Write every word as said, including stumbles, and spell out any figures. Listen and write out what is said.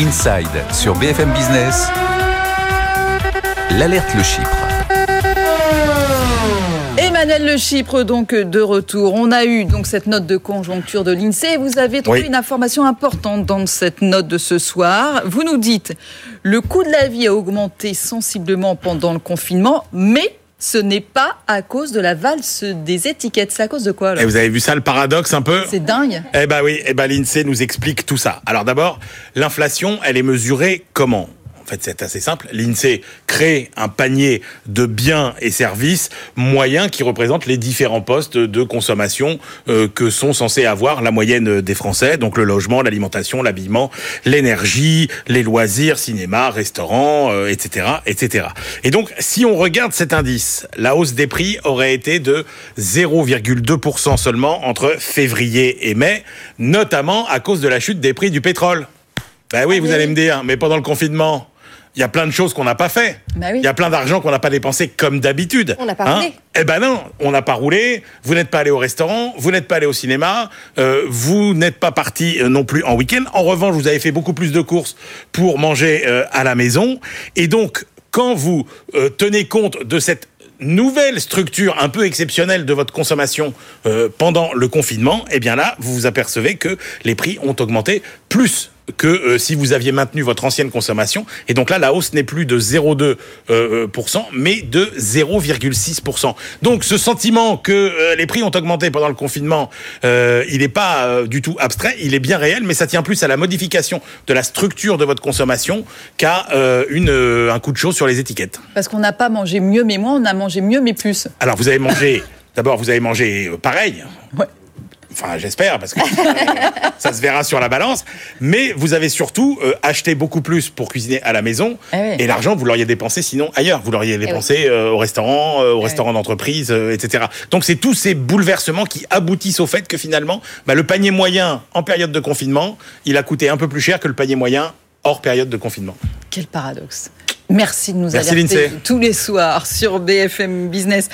Inside sur B F M Business. L'alerte Le Chypre. Emmanuel Le Chypre, donc de retour. On a eu donc cette note de conjoncture de l'INSEE. Vous avez trouvé oui. une information importante dans cette note de ce soir. Vous nous dites le coût de la vie a augmenté sensiblement pendant le confinement, mais ce n'est pas à cause de la valse des étiquettes. C'est à cause de quoi alors ? Et vous avez vu ça, le paradoxe un peu ? C'est dingue. Eh ben oui, eh ben l'INSEE nous explique tout ça. Alors d'abord, l'inflation, elle est mesurée comment ? En fait, c'est assez simple. L'INSEE crée un panier de biens et services moyens qui représentent les différents postes de consommation euh, que sont censés avoir la moyenne des Français. Donc le logement, l'alimentation, l'habillement, l'énergie, les loisirs, cinéma, restaurants, euh, et cetera, et cetera. Et donc, si on regarde cet indice, la hausse des prix aurait été de zéro virgule deux pour cent seulement entre février et mai, notamment à cause de la chute des prix du pétrole. Ben oui, vous allez me dire, mais pendant le confinement, il y a plein de choses qu'on n'a pas fait. Bah oui. Il y a plein d'argent qu'on n'a pas dépensé comme d'habitude. On n'a pas hein roulé. Eh ben non, on n'a pas roulé. Vous n'êtes pas allé au restaurant, vous n'êtes pas allé au cinéma, euh, vous n'êtes pas parti euh, non plus en week-end. En revanche, vous avez fait beaucoup plus de courses pour manger euh, à la maison. Et donc, quand vous euh, tenez compte de cette nouvelle structure un peu exceptionnelle de votre consommation euh, pendant le confinement, eh bien là, vous vous apercevez que les prix ont augmenté plus que euh, si vous aviez maintenu votre ancienne consommation. Et donc là, la hausse n'est plus de zéro virgule deux pour cent, mais de zéro virgule six pour cent. Donc ce sentiment que euh, les prix ont augmenté pendant le confinement, euh, il n'est pas euh, du tout abstrait, il est bien réel, mais ça tient plus à la modification de la structure de votre consommation qu'à euh, une, euh, un coup de chaud sur les étiquettes. Parce qu'on n'a pas mangé mieux, mais moins, on a mangé mieux, mais plus. Alors vous avez mangé, d'abord vous avez mangé pareil. Ouais. Enfin, j'espère, parce que ça se verra sur la balance. Mais vous avez surtout euh, acheté beaucoup plus pour cuisiner à la maison. Eh oui. Et l'argent, vous l'auriez dépensé sinon ailleurs. Vous l'auriez dépensé eh oui. euh, au restaurant, euh, au Eh restaurant oui. d'entreprise, euh, et cetera. Donc, c'est tous ces bouleversements qui aboutissent au fait que finalement, bah, le panier moyen en période de confinement, il a coûté un peu plus cher que le panier moyen hors période de confinement. Quel paradoxe. Merci de nous Merci, alerter l'INSEE. tous les soirs sur B F M Business.